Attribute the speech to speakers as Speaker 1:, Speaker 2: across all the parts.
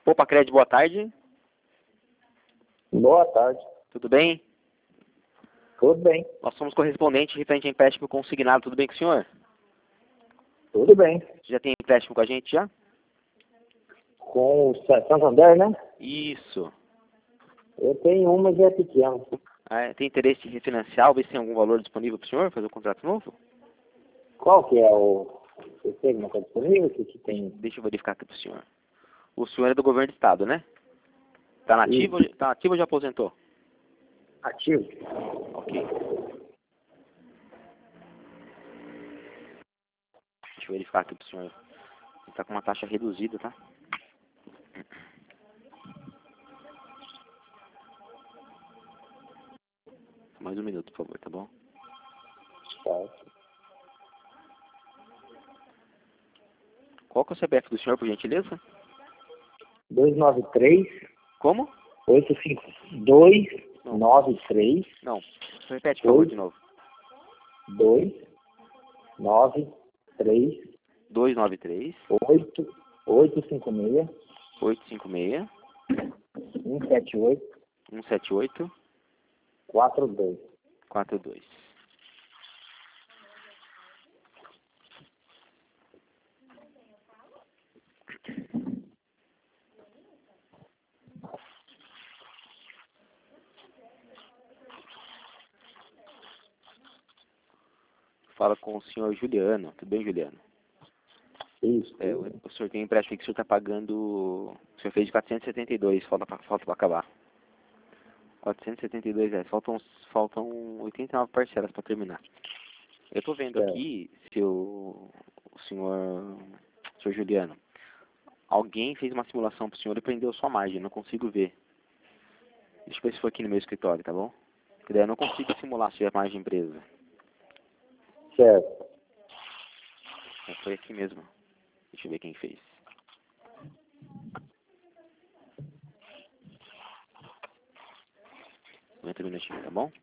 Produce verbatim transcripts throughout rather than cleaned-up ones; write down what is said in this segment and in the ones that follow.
Speaker 1: Opa, Crédito, boa tarde.
Speaker 2: Boa tarde.
Speaker 1: Tudo bem?
Speaker 2: Tudo bem.
Speaker 1: Nós somos correspondentes referente a empréstimo consignado. Tudo bem com o senhor?
Speaker 2: Tudo bem.
Speaker 1: Você já tem empréstimo com a gente já?
Speaker 2: Com o Santander, né?
Speaker 1: Isso.
Speaker 2: Eu tenho um, mas é pequeno.
Speaker 1: Ah, é? Tem interesse em refinanciar, ver se tem algum valor disponível para o senhor fazer um contrato novo?
Speaker 2: Qual que é o... Você tem alguma coisa disponível? O que, que tem?
Speaker 1: Deixa eu verificar aqui para o senhor. O senhor é do governo do estado, né? Está nativo,
Speaker 2: Isso.
Speaker 1: tá nativo ou já aposentou?
Speaker 2: Ativo.
Speaker 1: Ok. Deixa eu verificar aqui para o senhor. Ele está com uma taxa reduzida, tá? Mais um minuto, por favor, tá bom?
Speaker 2: Tá.
Speaker 1: Qual que é o C P F do senhor, por gentileza?
Speaker 2: dois nove três,
Speaker 1: Como?
Speaker 2: oito cinco dois, nove três,
Speaker 1: Não. Repete, por favor,
Speaker 2: Oi.
Speaker 1: de novo.
Speaker 2: dois, nove três,
Speaker 1: dois nove três,
Speaker 2: oito, oito cinco seis,
Speaker 1: oito cinco seis,
Speaker 2: um sete oito,
Speaker 1: um sete oito,
Speaker 2: quatro dois.
Speaker 1: quatro dois. Fala com o senhor Juliano. Tudo bem, Juliano?
Speaker 2: Isso.
Speaker 1: É, o, o senhor tem um empréstimo que o senhor está pagando... O senhor fez de quatrocentos e setenta e dois, falta para falta pra acabar. quatrocentos e setenta e dois reais. Faltam, faltam oitenta e nove parcelas para terminar. Eu estou vendo
Speaker 2: É.
Speaker 1: aqui se o, o senhor... senhor Juliano, alguém fez uma simulação para o senhor e prendeu sua margem. Não consigo ver. Deixa eu ver se foi aqui no meu escritório, tá bom? Porque daí eu não consigo simular se é margem presa.
Speaker 2: Certo.
Speaker 1: É, foi aqui mesmo. Deixa eu ver quem fez. noventa minutinhos, tá bom?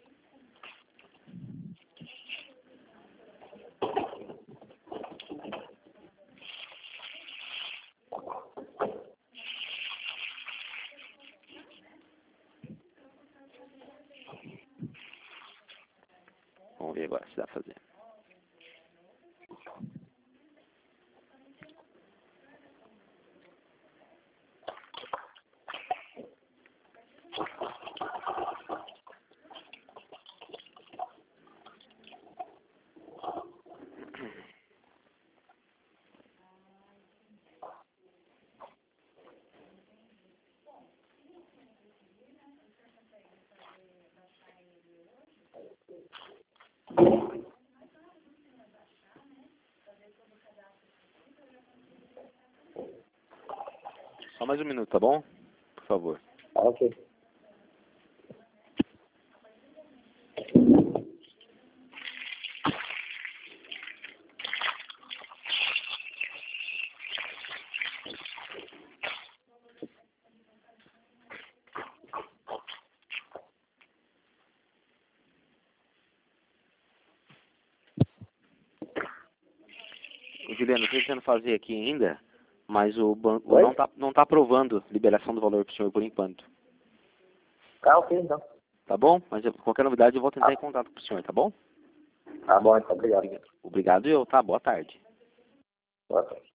Speaker 1: Vamos ver agora se dá pra fazer. Só mais um minuto, tá bom? Por favor.
Speaker 2: Ok.
Speaker 1: O Juliano, eu tô tentando fazer aqui ainda, mas o banco
Speaker 2: Oi?
Speaker 1: não tá, não tá aprovando liberação do valor pro senhor por enquanto.
Speaker 2: Tá ok, então.
Speaker 1: Tá bom? Mas eu, qualquer novidade eu vou tentar
Speaker 2: Ah.
Speaker 1: em contato com o senhor, tá bom?
Speaker 2: Tá bom, então. Obrigado.
Speaker 1: Obrigado. Obrigado eu, tá? Boa tarde.
Speaker 2: Boa tarde.